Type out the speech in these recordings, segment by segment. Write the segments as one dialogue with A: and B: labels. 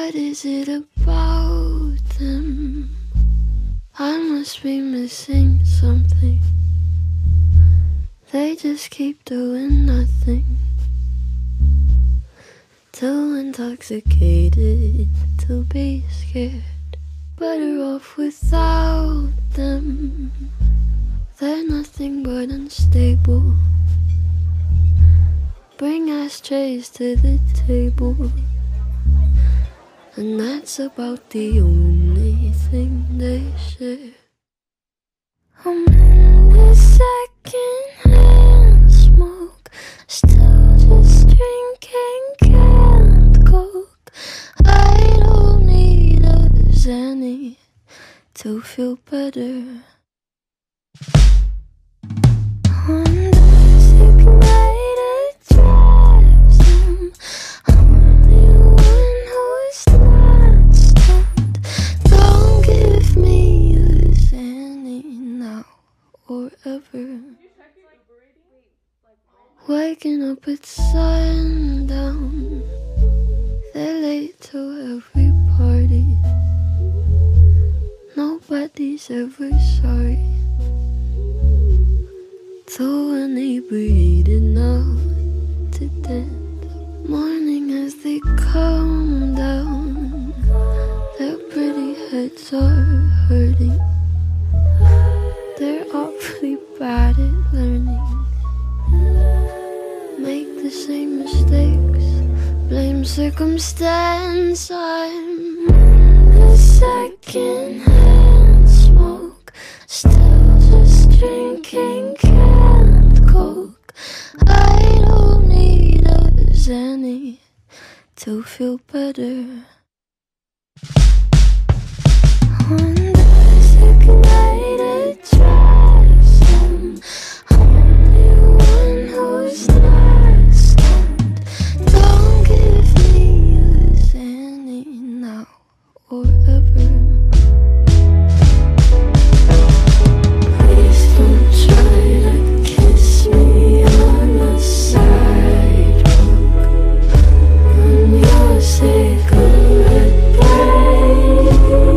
A: What is it about them? I must be missing something. They just keep doing nothing. Too intoxicated to be scared. Better off without them. They're nothing but unstable. Bring ashtrays to the table, and that's about the only thing they share. I'm in the second-hand smoke, still just drinking canned Coke. I don't need a Xanny to feel better. On the sick night it drives home, I'm the one who's not stoned. Don't give me a Xanny now or ever. Waking up at sundown, they're late to every party. Nobody's ever sorry. Too inebriated now to dance. Morning as they come down, their pretty heads are hurting. They're awfully bad at learning. Make the same mistakes, blame circumstance. I'm the second-hand smoke, still just drinking canned Coke. I don't need a Xanny to feel better. On the sick night it drives home, I'm the one who's not stoned. Don't give me a Xanny now or ever. Please don't try to kiss me on the sidewalk on your cigarette break.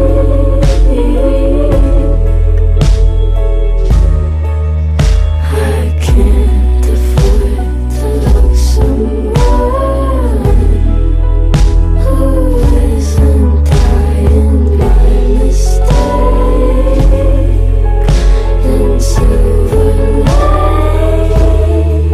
A: I can't afford to love someone who isn't dying by mistake in Silver Lake.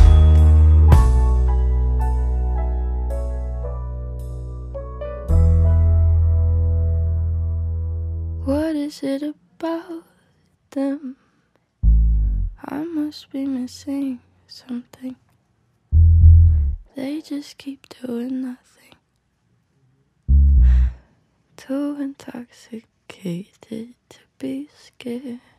A: What is it about them? I must be missing something. They just keep doing nothing. Too intoxicated to be scared.